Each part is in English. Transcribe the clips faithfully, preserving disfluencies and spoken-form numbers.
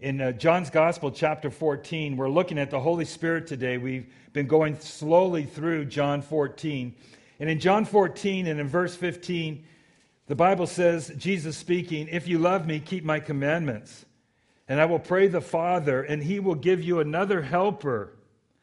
In uh, John's Gospel, chapter fourteen, we're looking at the Holy Spirit today. We've been going slowly through John fourteen. And in John fourteen and in verse fifteen, the Bible says, Jesus speaking, "If you love me, keep my commandments. And I will pray the Father, and he will give you another helper,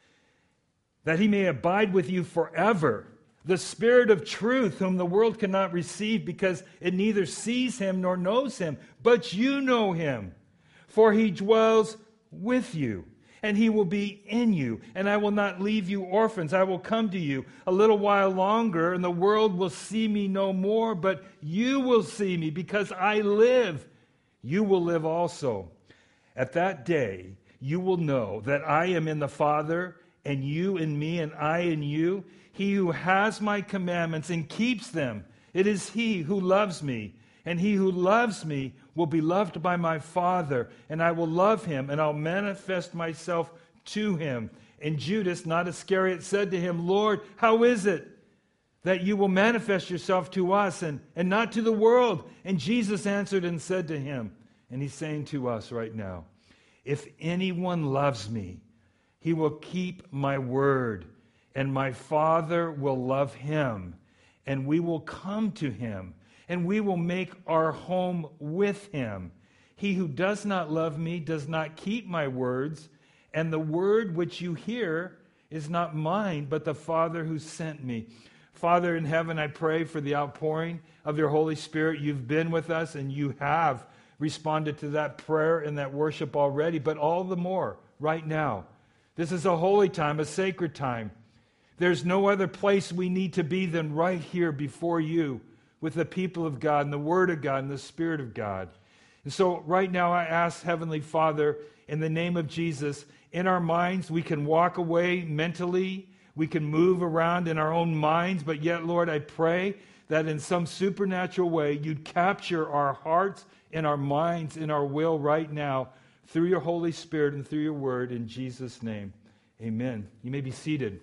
that he may abide with you forever. The Spirit of truth, whom the world cannot receive, because it neither sees him nor knows him. But you know him. For he dwells with you, and he will be in you. And I will not leave you orphans. I will come to you a little while longer, and the world will see me no more. But you will see me, because I live. You will live also. At that day, you will know that I am in the Father, and you in me, and I in you. He who has my commandments and keeps them, it is he who loves me. And he who loves me will be loved by my Father, and I will love him, and I'll manifest myself to him." And Judas, not Iscariot, said to him, "Lord, how is it that you will manifest yourself to us and, and not to the world?" And Jesus answered and said to him, and he's saying to us right now, "If anyone loves me, he will keep my word, and my Father will love him, and we will come to him, and we will make our home with him. He who does not love me does not keep my words, and the word which you hear is not mine, but the Father who sent me." Father in heaven, I pray for the outpouring of your Holy Spirit. You've been with us, and you have responded to that prayer and that worship already, but all the more right now. This is a holy time, a sacred time. There's no other place we need to be than right here before you, with the people of God and the Word of God and the Spirit of God. And so right now I ask, Heavenly Father, in the name of Jesus, in our minds we can walk away mentally, we can move around in our own minds, but yet, Lord, I pray that in some supernatural way you'd capture our hearts and our minds and our will right now through your Holy Spirit and through your Word, in Jesus' name. Amen. You may be seated.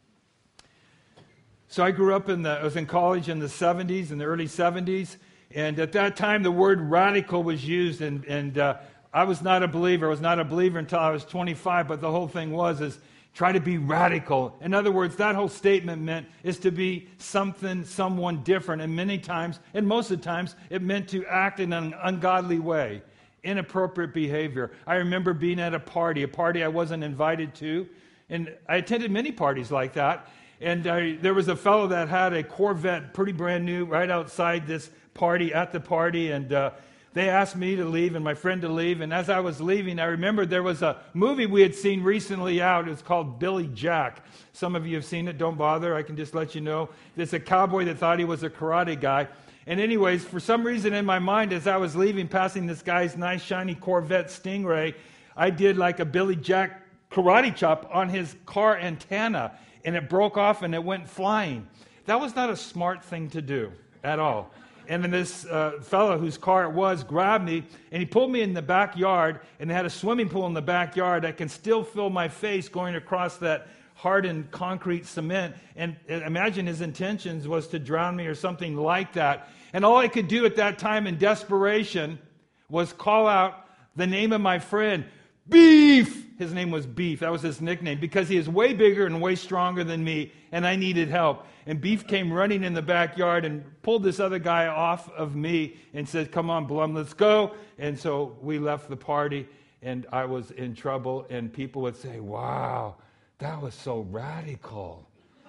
So I grew up in the, I was in college in the seventies, in the early seventies, and at that time the word radical was used, and, and uh, I was not a believer. I was not a believer until I was twenty-five, but the whole thing was is try to be radical. In other words, that whole statement meant is to be something, someone different, and many times, and most of the times, it meant to act in an ungodly way, inappropriate behavior. I remember being at a party, a party I wasn't invited to, and I attended many parties like that. And uh, there was a fellow that had a Corvette, pretty brand new, right outside this party, at the party. And uh, they asked me to leave and my friend to leave. And as I was leaving, I remembered there was a movie we had seen recently out. It's called Billy Jack. Some of you have seen it. Don't bother. I can just let you know. There's a cowboy that thought he was a karate guy. And anyways, for some reason in my mind, as I was leaving, passing this guy's nice, shiny Corvette Stingray, I did like a Billy Jack karate chop on his car antenna. And it broke off and it went flying. That was not a smart thing to do at all. And then this uh, fellow whose car it was grabbed me and he pulled me in the backyard, and they had a swimming pool in the backyard. I can still feel my face going across that hardened concrete cement. And imagine his intentions was to drown me or something like that. And all I could do at that time in desperation was call out the name of my friend, Beef! His name was Beef. That was his nickname, because he is way bigger and way stronger than me, and I needed help. And Beef came running in the backyard and pulled this other guy off of me and said, "Come on, Blum, let's go." And so we left the party, and I was in trouble, and people would say, "Wow, that was so radical."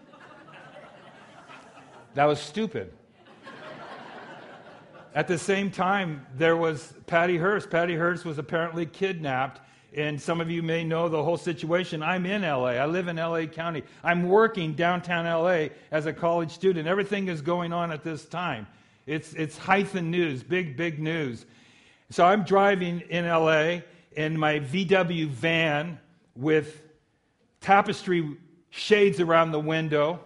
That was stupid. At the same time, there was Patty Hearst. Patty Hearst was apparently kidnapped. And some of you may know the whole situation. I'm in L A. I live in L A County. I'm working downtown L A as a college student. Everything is going on at this time. It's it's heightened news, big, big news. So I'm driving in L A in my V W van with tapestry shades around the window.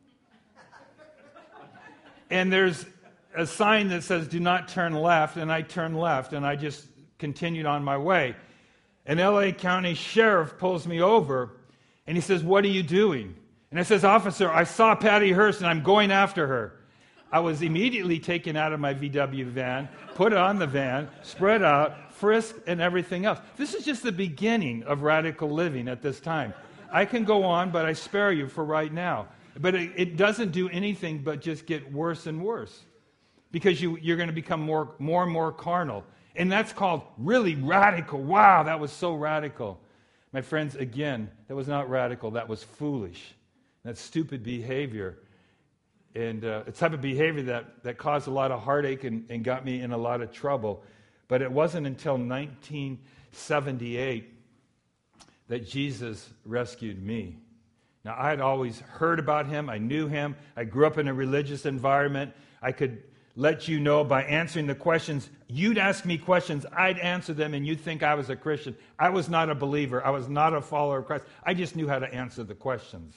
And there's a sign that says, "Do not turn left." And I turned left, and I just continued on my way. An L A County sheriff pulls me over, and he says, "What are you doing?" And I says, "Officer, I saw Patty Hearst, and I'm going after her." I was immediately taken out of my V W van, put on the van, spread out, frisk, and everything else. This is just the beginning of radical living at this time. I can go on, but I spare you for right now. But it, it doesn't do anything but just get worse and worse, because you, you're going to become more, more and more carnal. And that's called really radical. Wow, that was so radical. My friends, again, that was not radical. That was foolish. That's stupid behavior. And uh, a type of behavior that, that caused a lot of heartache and, and got me in a lot of trouble. But it wasn't until nineteen seventy-eight that Jesus rescued me. Now, I had always heard about him. I knew him. I grew up in a religious environment. I could let you know by answering the questions. You'd ask me questions. I'd answer them, and you'd think I was a Christian. I was not a believer. I was not a follower of Christ. I just knew how to answer the questions.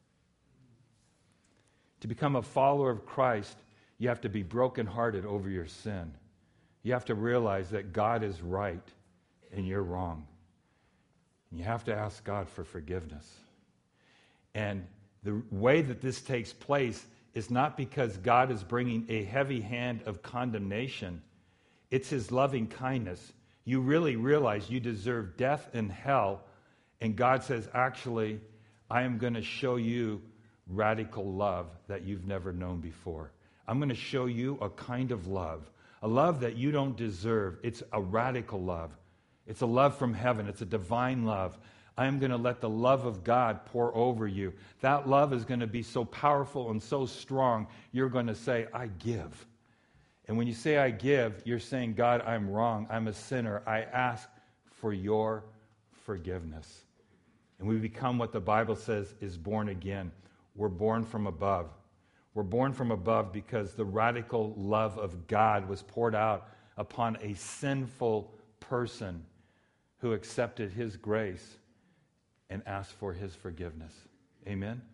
To become a follower of Christ, you have to be brokenhearted over your sin. You have to realize that God is right and you're wrong. And you have to ask God for forgiveness. And the way that this takes place is not because God is bringing a heavy hand of condemnation. It's his loving kindness. You really realize you deserve death and hell, and God says, actually, I am going to show you radical love that you've never known before. I'm going to show you a kind of love, a love that you don't deserve. It's a radical love. It's a love from heaven. It's a divine love. I am going to let the love of God pour over you. That love is going to be so powerful and so strong, you're going to say, I give. And when you say I give, you're saying, God, I'm wrong. I'm a sinner. I ask for your forgiveness. And we become what the Bible says is born again. We're born from above. We're born from above because the radical love of God was poured out upon a sinful person who accepted his grace and asked for his forgiveness. Amen? Amen?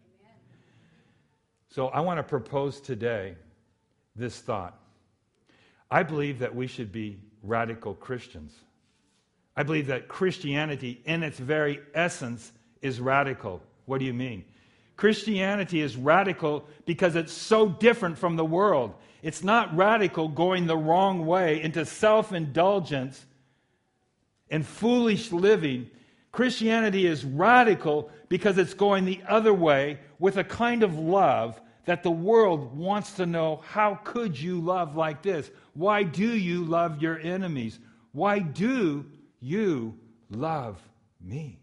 So I want to propose today this thought. I believe that we should be radical Christians. I believe that Christianity in its very essence is radical. What do you mean? Christianity is radical because it's so different from the world. It's not radical going the wrong way into self-indulgence and foolish living. Christianity is radical because it's going the other way with a kind of love that the world wants to know, how could you love like this? Why do you love your enemies? Why do you love me?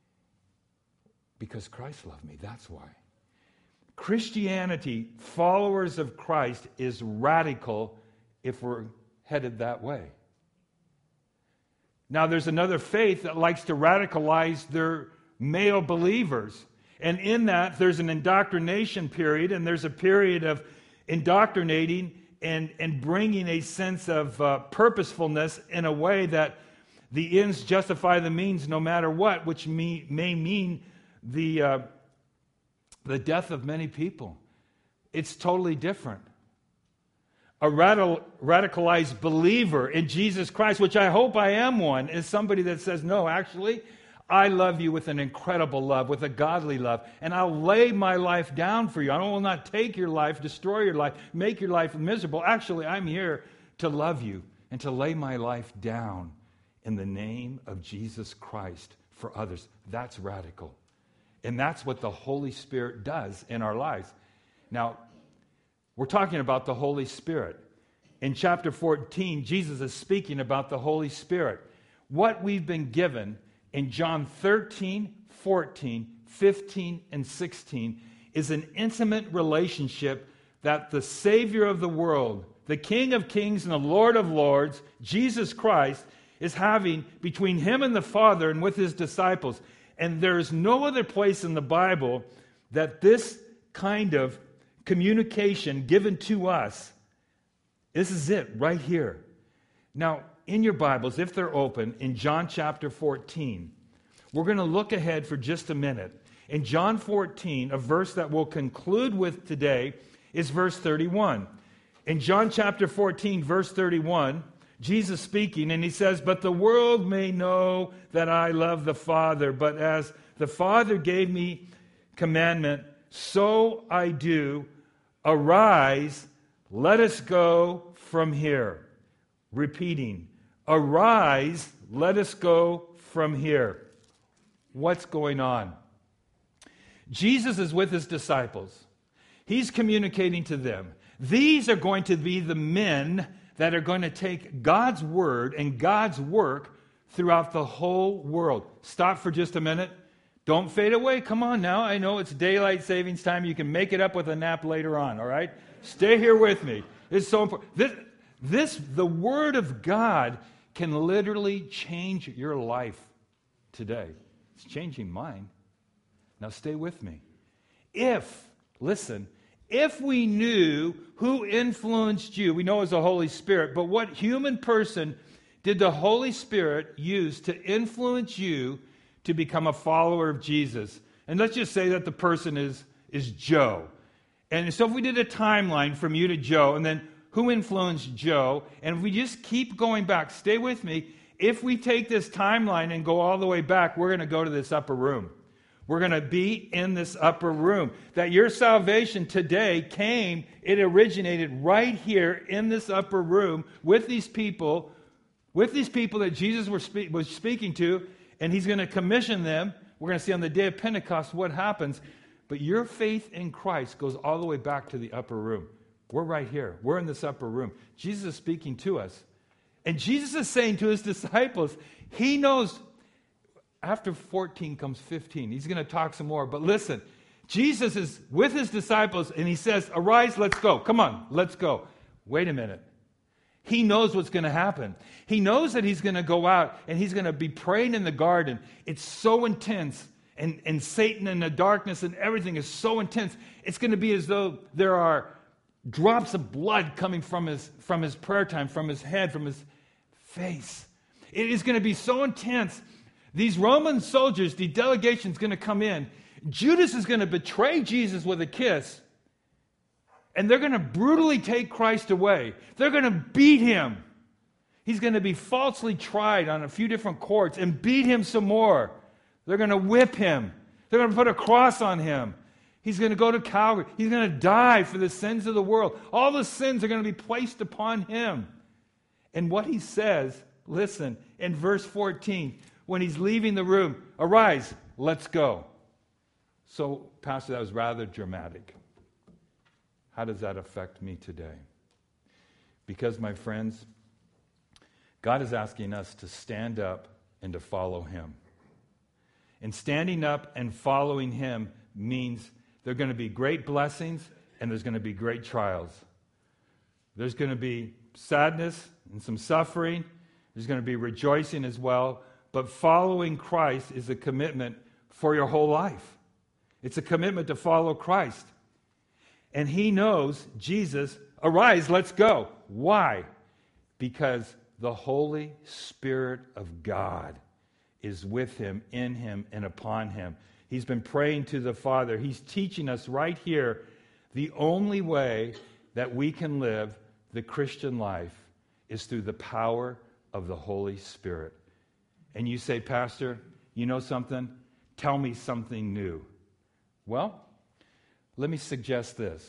Because Christ loved me, that's why. Christianity, followers of Christ, is radical if we're headed that way. Now, there's another faith that likes to radicalize their male believers. And in that, there's an indoctrination period, and there's a period of indoctrinating and, and bringing a sense of uh, purposefulness in a way that the ends justify the means no matter what, which may, may mean the, uh, the death of many people. It's totally different. A radical, radicalized believer in Jesus Christ, which I hope I am one, is somebody that says, no, actually, I love you with an incredible love, with a godly love, and I'll lay my life down for you. I will not take your life, destroy your life, make your life miserable. Actually, I'm here to love you and to lay my life down in the name of Jesus Christ for others. That's radical. And that's what the Holy Spirit does in our lives. Now, we're talking about the Holy Spirit. In chapter fourteen, Jesus is speaking about the Holy Spirit. What we've been given in John thirteen, fourteen, fifteen, and sixteen is an intimate relationship that the Savior of the world, the King of Kings and the Lord of Lords, Jesus Christ, is having between him and the Father and with his disciples. And there is no other place in the Bible that this kind of communication given to us, this is it right here. Now, in your Bibles, if they're open, in John chapter fourteen, we're going to look ahead for just a minute. In John fourteen, a verse that we'll conclude with today is verse thirty-one. In John chapter fourteen, verse thirty-one, Jesus speaking, and he says, but the world may know that I love the Father, but as the Father gave me commandment, so I do. Arise, let us go from here. Repeating, Arise, let us go from here. What's going on? Jesus is with his disciples. He's communicating to them. These are going to be the men that are going to take God's word and God's work throughout the whole world. Stop for just a minute. Don't fade away. Come on now. I know it's daylight savings time. You can make it up with a nap later on, all right? Stay here with me. It's so important. This, this, the word of God can literally change your life today. It's changing mine. Now stay with me. If, listen, if we knew who influenced you, we know it was the Holy Spirit, but what human person did the Holy Spirit use to influence you to become a follower of Jesus? And let's just say that the person is, is Joe. And so if we did a timeline from you to Joe, and then who influenced Joe, and if we just keep going back, stay with me, if we take this timeline and go all the way back, we're going to go to this upper room. We're going to be in this upper room. That your salvation today came, it originated right here in this upper room with these people, with these people that Jesus was, spe- was speaking to, and he's going to commission them. We're going to see on the day of Pentecost what happens. But your faith in Christ goes all the way back to the upper room. We're right here. We're in this upper room. Jesus is speaking to us. And Jesus is saying to his disciples, he knows after fourteen comes fifteen. He's going to talk some more. But listen, Jesus is with his disciples and he says, arise, let's go. Come on, let's go. Wait a minute. He knows what's going to happen. He knows that he's going to go out and he's going to be praying in the garden. It's so intense. And, and Satan and the darkness and everything is so intense. It's going to be as though there are drops of blood coming from his, from his prayer time, from his head, from his face. It is going to be so intense. These Roman soldiers, the delegation is going to come in. Judas is going to betray Jesus with a kiss. And they're going to brutally take Christ away. They're going to beat him. He's going to be falsely tried on a few different courts and beat him some more. They're going to whip him. They're going to put a cross on him. He's going to go to Calvary. He's going to die for the sins of the world. All the sins are going to be placed upon him. And what he says, listen, in verse fourteen, when he's leaving the room, arise, let's go. So, Pastor, that was rather dramatic. How does that affect me today? Because, my friends, God is asking us to stand up and to follow him. And standing up and following him means there are going to be great blessings and there's going to be great trials. There's going to be sadness and some suffering. There's going to be rejoicing as well. But following Christ is a commitment for your whole life. It's a commitment to follow Christ. And he knows, Jesus, arise, let's go. Why? Because the Holy Spirit of God is with him, in him, and upon him. He's been praying to the Father. He's teaching us right here the only way that we can live the Christian life is through the power of the Holy Spirit. And you say, Pastor, you know something? Tell me something new. Well, let me suggest this.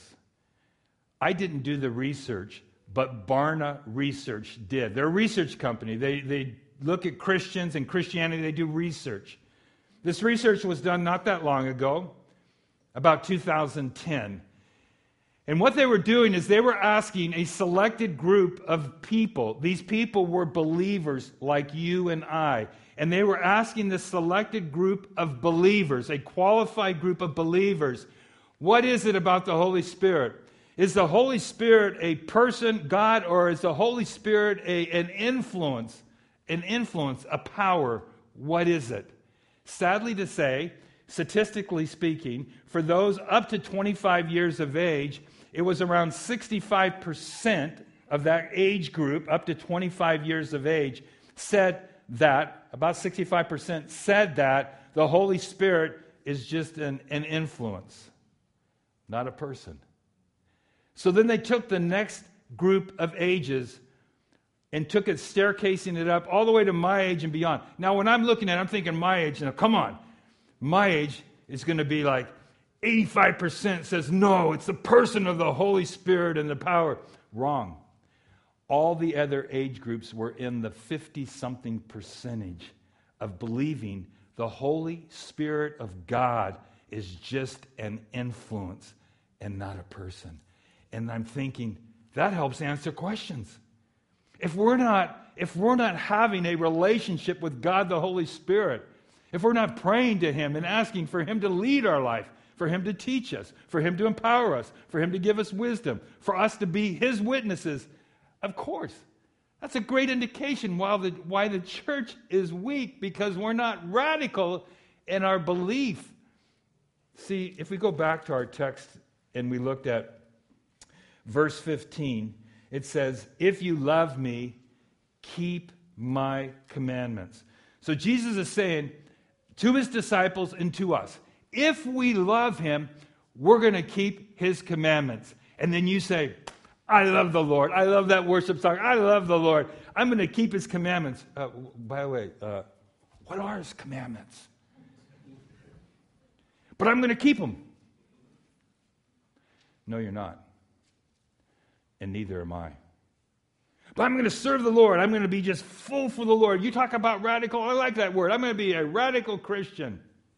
I didn't do the research, but Barna Research did. They're a research company. They, they look at Christians and Christianity. They do research. This research was done not that long ago, about two thousand ten. And what they were doing is they were asking a selected group of people. These people were believers like you and I. And they were asking this selected group of believers, a qualified group of believers, what is it about the Holy Spirit? Is the Holy Spirit a person, God, or is the Holy Spirit a, an influence, an influence, a power? What is it? Sadly to say, statistically speaking, for those up to twenty-five years of age, it was around sixty-five percent of that age group, up to twenty-five years of age, said that, about sixty-five percent said that the Holy Spirit is just an, an influence, not a person. So then they took the next group of ages and took it, staircasing it up all the way to my age and beyond. Now, when I'm looking at it, I'm thinking my age. Now, come on. My age is going to be like eighty-five percent says, no, it's the person of the Holy Spirit and the power. Wrong. All the other age groups were in the fifty-something percentage of believing the Holy Spirit of God is just an influence and not a person. And I'm thinking, that helps answer questions. If we're not, if we're not having a relationship with God the Holy Spirit, if we're not praying to Him and asking for Him to lead our life, for Him to teach us, for Him to empower us, for Him to give us wisdom, for us to be His witnesses, of course, that's a great indication why the, why the church is weak, because we're not radical in our belief. See, if we go back to our text and we looked at verse fifteen, it says, if you love me, keep my commandments. So Jesus is saying to His disciples and to us, if we love Him, we're going to keep His commandments. And then you say, I love the Lord. I love that worship song. I love the Lord. I'm going to keep His commandments. Uh, by the way, uh, what are His commandments? But I'm going to keep them. No, you're not. And neither am I. But I'm going to serve the Lord. I'm going to be just full for the Lord. You talk about radical. I like that word. I'm going to be a radical Christian.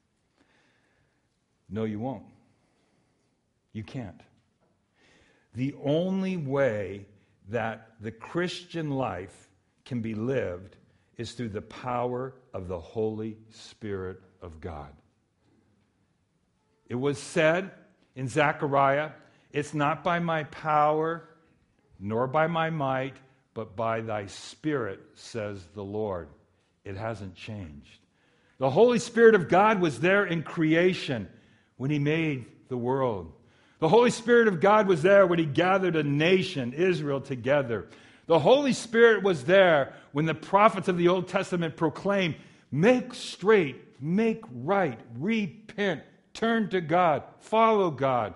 No, you won't. You can't. The only way that the Christian life can be lived is through the power of the Holy Spirit of God. It was said in Zechariah, it's not by my power, nor by my might, but by thy Spirit, says the Lord. It hasn't changed. The Holy Spirit of God was there in creation when He made the world. The Holy Spirit of God was there when He gathered a nation, Israel, together. The Holy Spirit was there when the prophets of the Old Testament proclaimed, make straight, make right, repent, turn to God, follow God.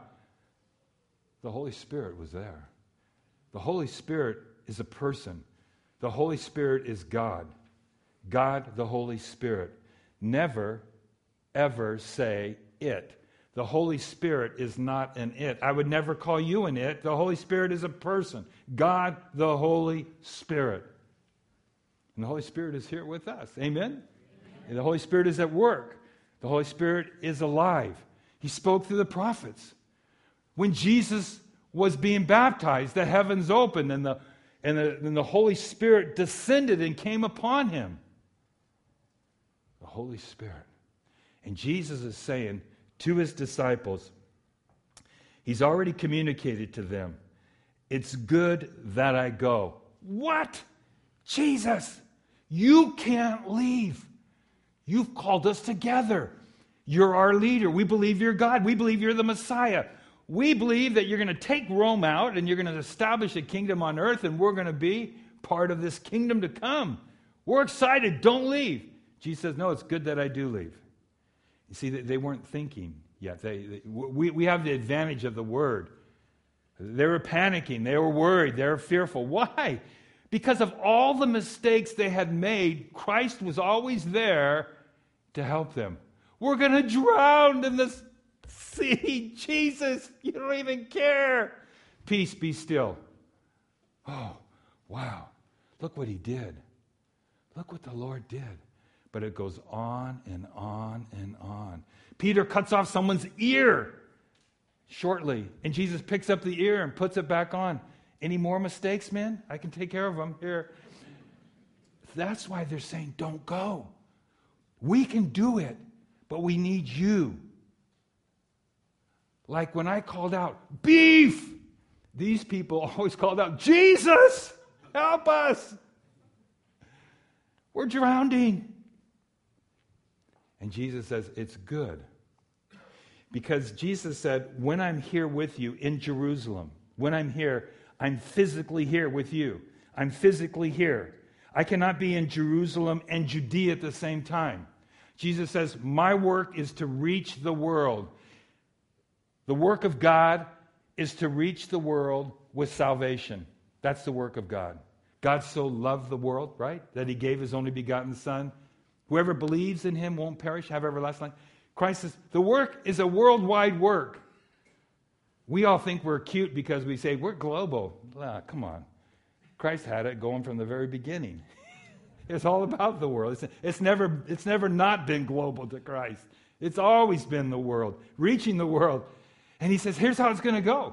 The Holy Spirit was there. The Holy Spirit is a person. The Holy Spirit is God. God, the Holy Spirit. Never, ever say it. The Holy Spirit is not an it. I would never call you an it. The Holy Spirit is a person. God, the Holy Spirit. And the Holy Spirit is here with us. Amen? And the Holy Spirit is at work. The Holy Spirit is alive. He spoke through the prophets. When Jesus was being baptized, the heavens opened and the, and the, and the Holy Spirit descended and came upon Him. The Holy Spirit. And Jesus is saying to His disciples, He's already communicated to them, it's good that I go. What? Jesus, you can't leave. You've called us together. You're our leader. We believe you're God. We believe you're the Messiah. We believe that you're going to take Rome out and you're going to establish a kingdom on earth, and we're going to be part of this kingdom to come. We're excited. Don't leave. Jesus says, no, it's good that I do leave. You see, they weren't thinking yet. They, they, we, we have the advantage of the word. They were panicking. They were worried. They were fearful. Why? Because of all the mistakes they had made, Christ was always there to help them. We're going to drown in this sea. Jesus, you don't even care. Peace, be still. Oh, wow. Look what He did. Look what the Lord did. But it goes on and on and on. Peter cuts off someone's ear shortly, and Jesus picks up the ear and puts it back on. Any more mistakes, man? I can take care of them here. That's why they're saying, don't go. We can do it, but we need you. Like when I called out, beef! These people always called out, Jesus, help us! We're drowning. And Jesus says, it's good. Because Jesus said, when I'm here with you in Jerusalem, when I'm here, I'm physically here with you. I'm physically here. I cannot be in Jerusalem and Judea at the same time. Jesus says, my work is to reach the world. The work of God is to reach the world with salvation. That's the work of God. God so loved the world, right, that He gave His only begotten Son. Whoever believes in Him won't perish, have everlasting life. Christ says, the work is a worldwide work. We all think we're cute because we say, we're global. Ah, come on. Christ had it going from the very beginning. It's all about the world. It's, it's, never, it's never not been global to Christ. It's always been the world, reaching the world. And he says, here's how it's going to go.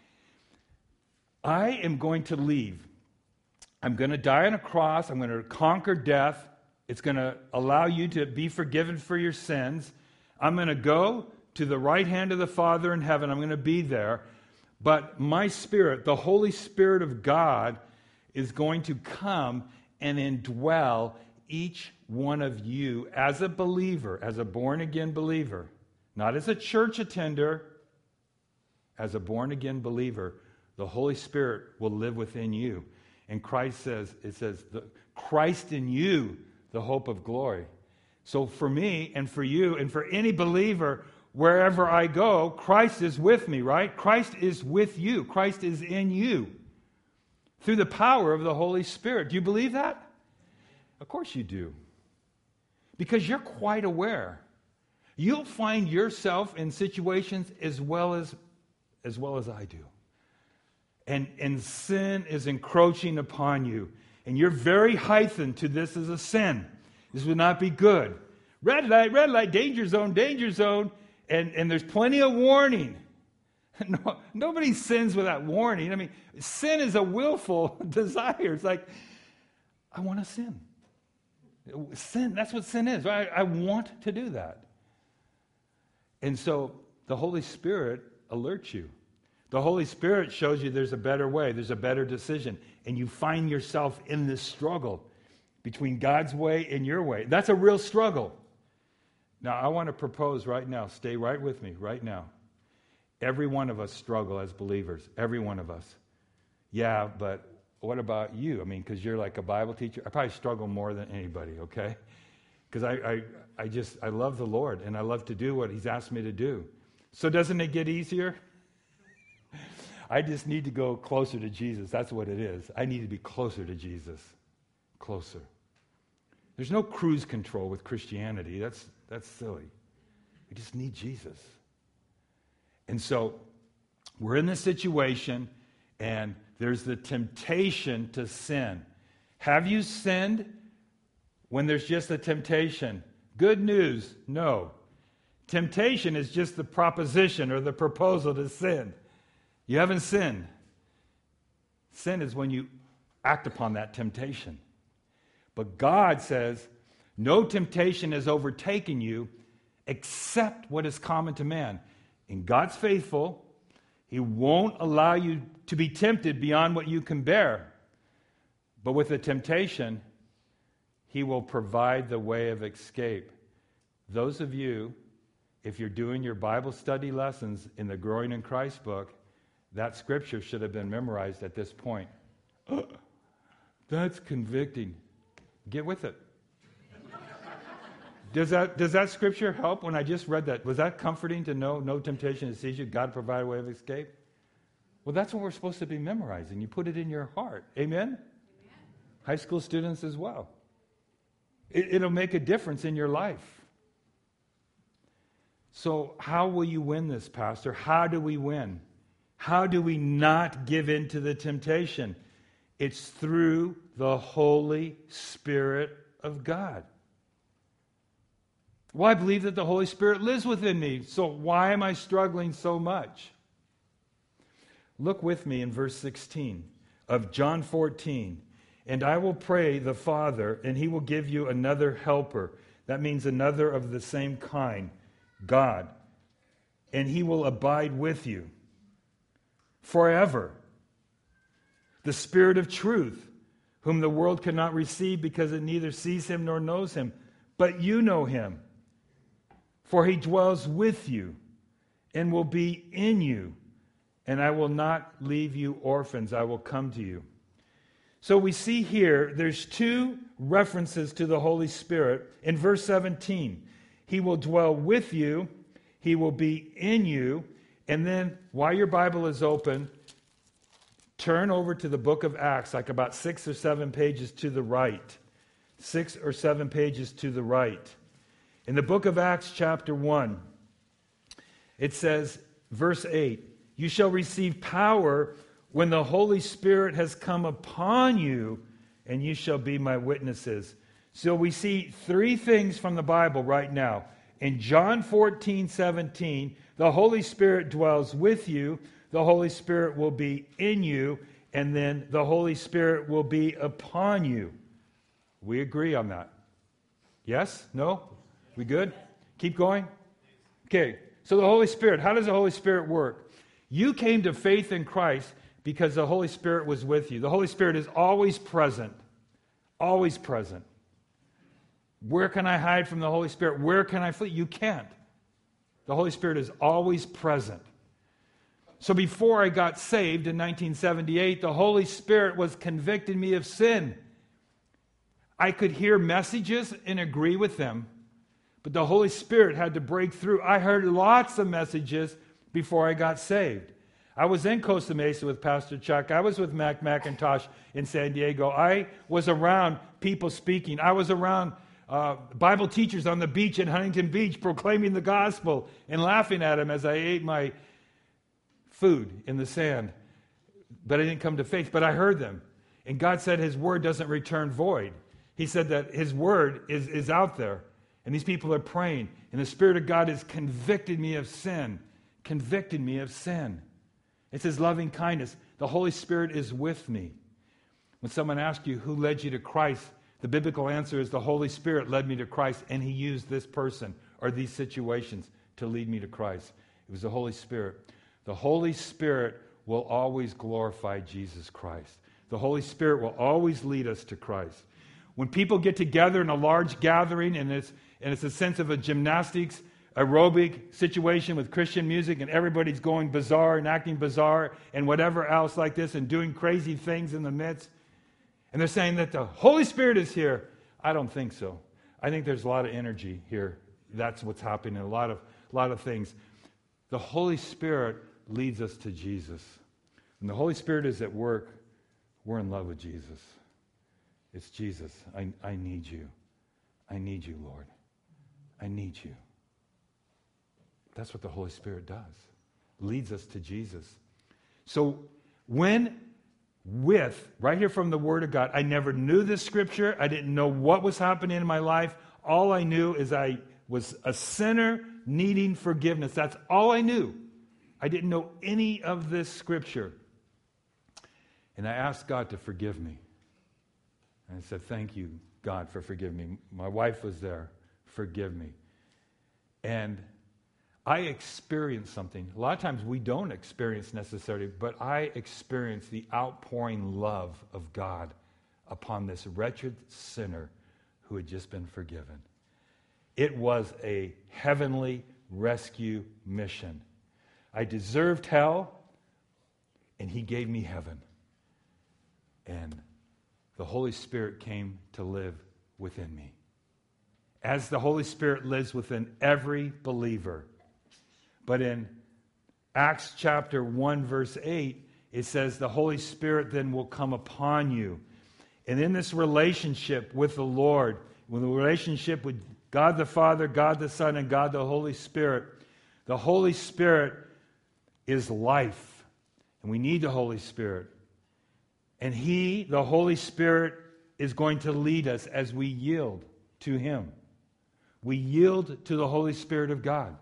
I am going to leave. I'm going to die on a cross. I'm going to conquer death. It's going to allow you to be forgiven for your sins. I'm going to go to the right hand of the Father in heaven. I'm going to be there. But my Spirit, the Holy Spirit of God, is going to come and indwell each one of you as a believer, as a born-again believer. Not as a church attender, as a born-again believer. The Holy Spirit will live within you. And Christ says, it says, the, Christ in you, the hope of glory. So for me and for you and for any believer, wherever I go, Christ is with me, right? Christ is with you. Christ is in you through the power of the Holy Spirit. Do you believe that? Of course you do. Because you're quite aware. You'll find yourself in situations as well as, as well as I do. And, and sin is encroaching upon you. And you're very heightened to this as a sin. This would not be good. Red light, red light, danger zone, danger zone. And, and there's plenty of warning. No, nobody sins without warning. I mean, sin is a willful desire. It's like, I want to sin. Sin, that's what sin is. I, I want to do that. And so the Holy Spirit alerts you. The Holy Spirit shows you there's a better way, there's a better decision. And you find yourself in this struggle between God's way and your way. That's a real struggle. Now, I want to propose right now, stay right with me right now. Every one of us struggle as believers. Every one of us. Yeah, but what about you? I mean, because you're like a Bible teacher. I probably struggle more than anybody, okay? Because I, I, I just, I love the Lord, and I love to do what He's asked me to do. So doesn't it get easier? I just need to go closer to Jesus. That's what it is. I need to be closer to Jesus. Closer. There's no cruise control with Christianity. That's, that's silly. We just need Jesus. And so we're in this situation, and there's the temptation to sin. Have you sinned when there's just a temptation? Good news, no. Temptation is just the proposition or the proposal to sin. You haven't sinned. Sin is when you act upon that temptation. But God says, no temptation has overtaken you except what is common to man. And God's faithful. He won't allow you to be tempted beyond what you can bear. But with the temptation, He will provide the way of escape. Those of you, if you're doing your Bible study lessons in the Growing in Christ book, that scripture should have been memorized at this point. That's convicting. Get with it. Does that, does that scripture help when I just read that? Was that comforting to know no temptation has seized you? God provide a way of escape? Well, that's what we're supposed to be memorizing. You put it in your heart. Amen? Amen. High school students as well. It, it'll make a difference in your life. So how will you win this, Pastor? How do we win? How do we not give in to the temptation? It's through the Holy Spirit of God. Well, I believe that the Holy Spirit lives within me, so why am I struggling so much? Look with me in verse sixteen of John fourteen. And I will pray the Father, and He will give you another helper. That means another of the same kind, God. And He will abide with you forever. The Spirit of truth, whom the world cannot receive because it neither sees Him nor knows Him, but you know Him. For He dwells with you and will be in you. And I will not leave you orphans. I will come to you. So we see here, there's two references to the Holy Spirit. In verse seventeen, He will dwell with you. He will be in you. And then, while your Bible is open, turn over to the book of Acts, like about six or seven pages to the right. Six or seven pages to the right. In the book of Acts, chapter one, it says, verse eight, you shall receive power when the Holy Spirit has come upon you, and you shall be my witnesses. So we see three things from the Bible right now. In John fourteen seventeen, the Holy Spirit dwells with you, the Holy Spirit will be in you, and then the Holy Spirit will be upon you. We agree on that. Yes? No? We good? Keep going? Okay, so the Holy Spirit, how does the Holy Spirit work? You came to faith in Christ because the Holy Spirit was with you. The Holy Spirit is always present. Always present. Where can I hide from the Holy Spirit? Where can I flee? You can't. The Holy Spirit is always present. So before I got saved in nineteen seventy-eight, the Holy Spirit was convicting me of sin. I could hear messages and agree with them, but the Holy Spirit had to break through. I heard lots of messages before I got saved. I was in Costa Mesa with Pastor Chuck. I was with Mac McIntosh in San Diego. I was around people speaking. I was around uh, Bible teachers on the beach in Huntington Beach proclaiming the gospel and laughing at them as I ate my food in the sand. But I didn't come to faith, but I heard them. And God said his word doesn't return void. He said that his word is, is out there. And these people are praying. And the Spirit of God has convicted me of sin. Convicted me of sin. It's his loving kindness. The Holy Spirit is with me. When someone asks you, who led you to Christ? The biblical answer is the Holy Spirit led me to Christ, and he used this person or these situations to lead me to Christ. It was the Holy Spirit. The Holy Spirit will always glorify Jesus Christ. The Holy Spirit will always lead us to Christ. When people get together in a large gathering, and it's, and it's a sense of a gymnastics aerobic situation with Christian music, and everybody's going bizarre and acting bizarre and whatever else like this and doing crazy things in the midst. And they're saying that the Holy Spirit is here. I don't think so. I think there's a lot of energy here. That's what's happening. A lot of, a lot of things. The Holy Spirit leads us to Jesus. When the Holy Spirit is at work, we're in love with Jesus. It's Jesus. I, I need you. I need you, Lord. I need you. That's what the Holy Spirit does. Leads us to Jesus. So when with, right here from the Word of God, I never knew this scripture. I didn't know what was happening in my life. All I knew is I was a sinner needing forgiveness. That's all I knew. I didn't know any of this scripture. And I asked God to forgive me. And I said, thank you, God, for forgiving me. My wife was there. Forgive me. And I experienced something. A lot of times we don't experience necessarily, but I experienced the outpouring love of God upon this wretched sinner who had just been forgiven. It was a heavenly rescue mission. I deserved hell, and he gave me heaven. And the Holy Spirit came to live within me. As the Holy Spirit lives within every believer. But in Acts chapter one, verse eight, it says the Holy Spirit then will come upon you. And in this relationship with the Lord, with the relationship with God the Father, God the Son, and God the Holy Spirit, the Holy Spirit is life. And we need the Holy Spirit. And He, the Holy Spirit, is going to lead us as we yield to Him. We yield to the Holy Spirit of God.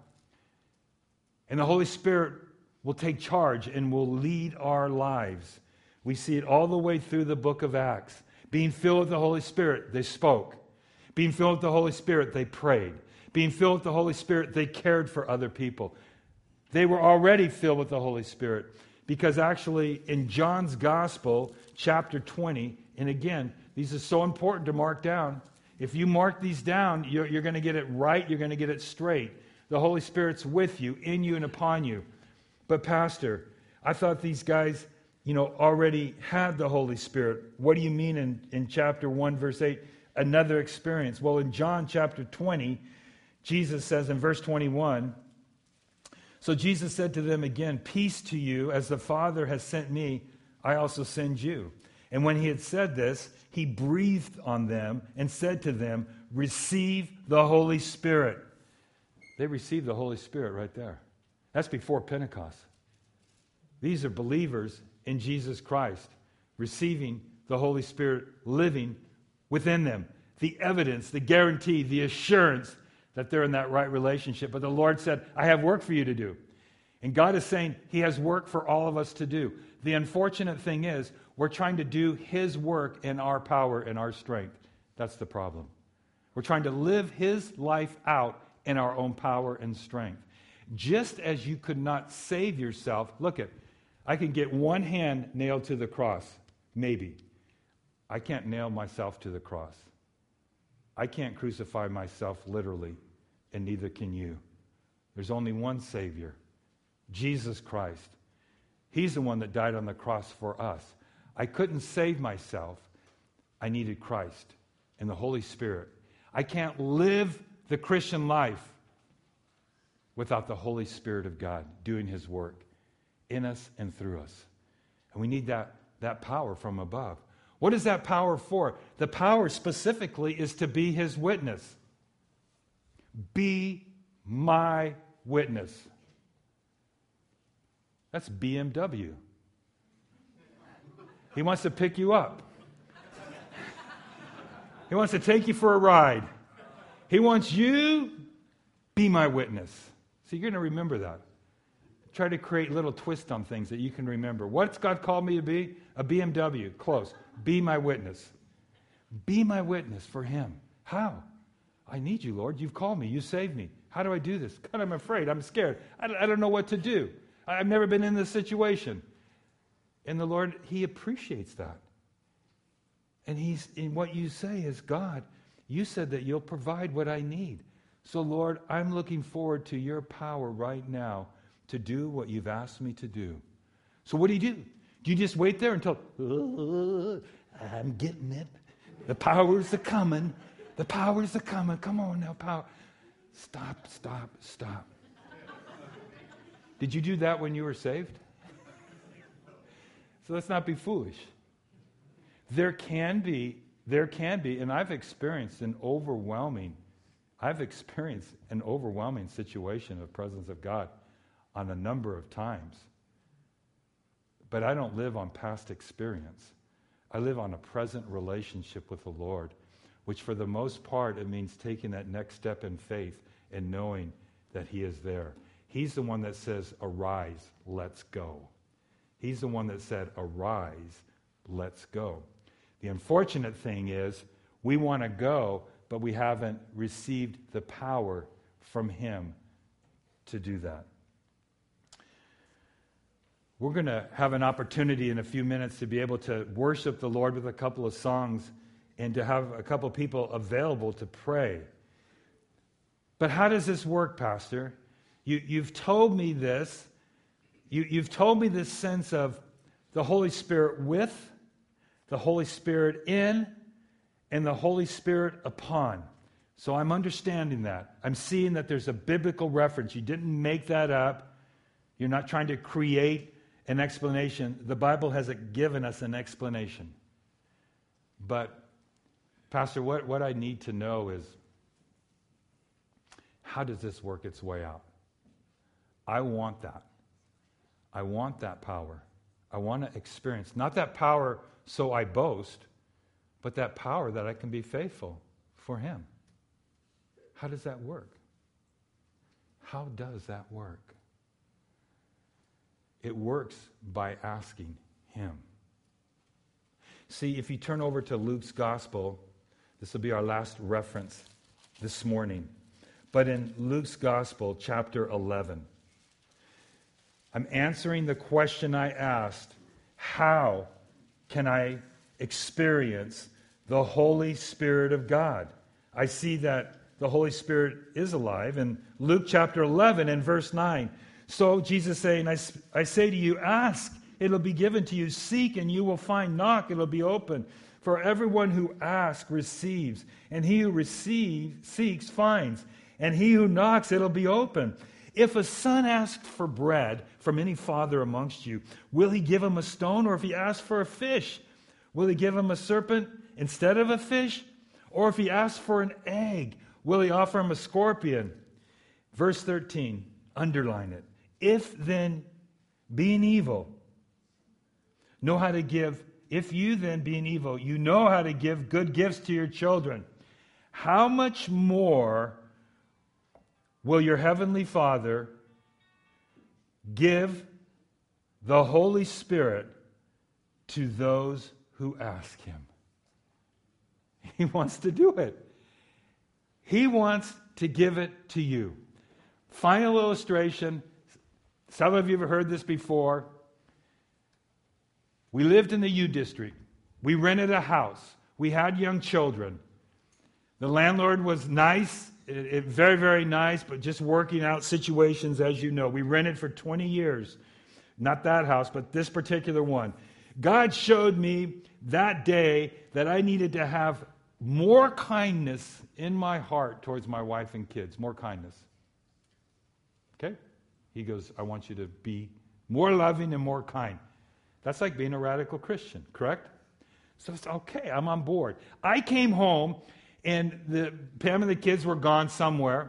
And the Holy Spirit will take charge and will lead our lives. We see it all the way through the book of Acts. Being filled with the Holy Spirit, they spoke. Being filled with the Holy Spirit, they prayed. Being filled with the Holy Spirit, they cared for other people. They were already filled with the Holy Spirit. Because actually, in John's Gospel, chapter twenty, and again, these are so important to mark down. If you mark these down, you're, you're going to get it right, you're going to get it straight. The Holy Spirit's with you, in you, and upon you. But Pastor, I thought these guys, you know, already had the Holy Spirit. What do you mean in, in chapter one, verse eight, another experience? Well, in John chapter twenty, Jesus says in verse twenty-one, so Jesus said to them again, peace to you, as the Father has sent me, I also send you. And when he had said this, he breathed on them and said to them, receive the Holy Spirit. They received the Holy Spirit right there. That's before Pentecost. These are believers in Jesus Christ, receiving the Holy Spirit living within them. The evidence, the guarantee, the assurance that they're in that right relationship. But the Lord said, I have work for you to do. And God is saying he has work for all of us to do. The unfortunate thing is, we're trying to do his work in our power and our strength. That's the problem. We're trying to live his life out in our own power and strength. Just as you could not save yourself, look at, I can get one hand nailed to the cross, maybe. I can't nail myself to the cross. I can't crucify myself literally, and neither can you. There's only one Savior, Jesus Christ. He's the one that died on the cross for us. I couldn't save myself. I needed Christ and the Holy Spirit. I can't live the Christian life without the Holy Spirit of God doing his work in us and through us. And we need that, that power from above. What is that power for? The power specifically is to be his witness. Be my witness. That's B M W. He wants to pick you up. He wants to take you for a ride. He wants you, be my witness. So you're going to remember that. Try to create little twists on things that you can remember. What's God called me to be? A B M W. Close. Be my witness. Be my witness for him. How? I need you, Lord. You've called me. You saved me. How do I do this? God, I'm afraid. I'm scared. I don't, I don't know what to do. I've never been in this situation. And the Lord, he appreciates that. And he's in what you say is, God, you said that you'll provide what I need. So, Lord, I'm looking forward to your power right now to do what you've asked me to do. So what do you do? Do you just wait there until, oh, I'm getting it. The powers are coming. The powers are coming. Come on now, power. Stop, stop, stop. Did you do that when you were saved? So let's not be foolish. There can be, there can be, and I've experienced an overwhelming, I've experienced an overwhelming situation of the presence of God on a number of times. But I don't live on past experience. I live on a present relationship with the Lord, which for the most part, it means taking that next step in faith and knowing that he is there. He's the one that says, arise, let's go. He's the one that said, arise, let's go. The unfortunate thing is, we want to go, but we haven't received the power from him to do that. We're going to have an opportunity in a few minutes to be able to worship the Lord with a couple of songs and to have a couple of people available to pray. But how does this work, Pastor? You, you've told me this. You, you've told me this sense of the Holy Spirit with, the Holy Spirit in, and the Holy Spirit upon. So I'm understanding that. I'm seeing that there's a biblical reference. You didn't make that up. You're not trying to create an explanation. The Bible hasn't given us an explanation. But, Pastor, what, what I need to know is, how does this work its way out? I want that. I want that power. I want to experience, not that power so I boast, but that power that I can be faithful for him. How does that work? How does that work? It works by asking him. See, if you turn over to Luke's gospel, this will be our last reference this morning. But in Luke's gospel, chapter eleven, I'm answering the question I asked, how can I experience the Holy Spirit of God? I see that the Holy Spirit is alive. In Luke chapter eleven and verse nine, so Jesus saying, I, I say to you, ask, it'll be given to you. Seek, and you will find. Knock, it'll be open. For everyone who asks receives, and he who receives, seeks finds, and he who knocks, it'll be open. If a son asks for bread from any father amongst you, will he give him a stone? Or if he asks for a fish, will he give him a serpent instead of a fish? Or if he asks for an egg, will he offer him a scorpion? Verse thirteen, underline it. If then, being evil, know how to give, if you then, being evil, you know how to give good gifts to your children, how much more will your heavenly Father give the Holy Spirit to those who ask him? He wants to do it. He wants to give it to you. Final illustration. Some of you have heard this before. We lived in the U District. We rented a house. We had young children. The landlord was nice, it, it, very, very nice, but just working out situations, as you know. We rented for twenty years. Not that house, but this particular one. God showed me that day that I needed to have more kindness in my heart towards my wife and kids. More kindness. Okay? He goes, I want you to be more loving and more kind. That's like being a radical Christian, correct? So it's okay, I'm on board. I came home, and the, Pam and the kids were gone somewhere.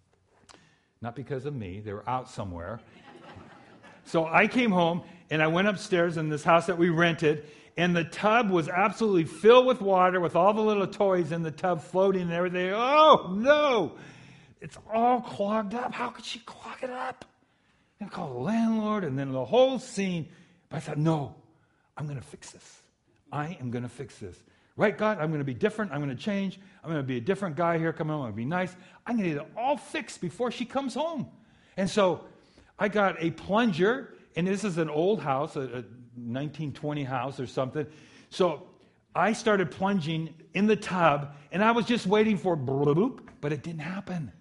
Not because of me, they were out somewhere. So I came home, and I went upstairs in this house that we rented, and the tub was absolutely filled with water with all the little toys in the tub floating and everything. Oh, no! It's all clogged up. How could she clog it up? And call the landlord, and then the whole scene. But I thought, no, I'm going to fix this. I am going to fix this. Right, God? I'm going to be different. I'm going to change. I'm going to be a different guy here coming home. I'm going to be nice. I'm going to get it all fixed before she comes home. And so I got a plunger, and this is an old house, a, a nineteen twenty house or something. So I started plunging in the tub, and I was just waiting for bloop, but it didn't happen.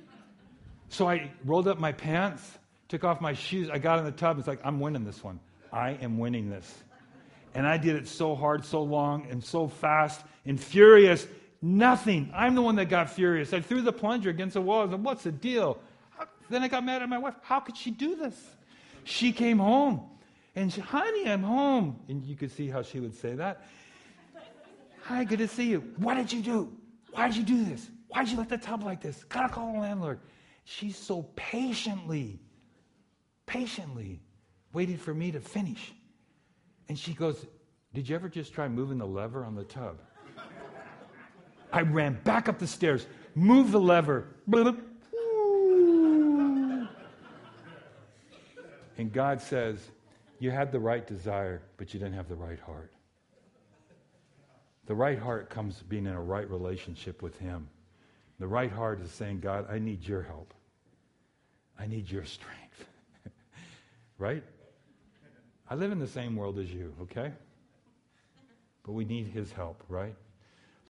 So I rolled up my pants, took off my shoes. I got in the tub. It's like, I'm winning this one. I am winning this. And I did it so hard, so long, and so fast and furious. Nothing. I'm the one that got furious. I threw the plunger against the wall. I said, what's the deal? How? Then I got mad at my wife. How could she do this? She came home. And she, honey, I'm home. And you could see how she would say that. Hi, good to see you. What did you do? Why did you do this? Why did you let the tub like this? Gotta call the landlord. She's so patiently, patiently waited for me to finish. And she goes, did you ever just try moving the lever on the tub? I ran back up the stairs, moved the lever. And God says, you had the right desire, but you didn't have the right heart. The right heart comes being in a right relationship with him. The right heart is saying, God, I need your help. I need your strength. Right? I live in the same world as you, okay? But we need his help, right?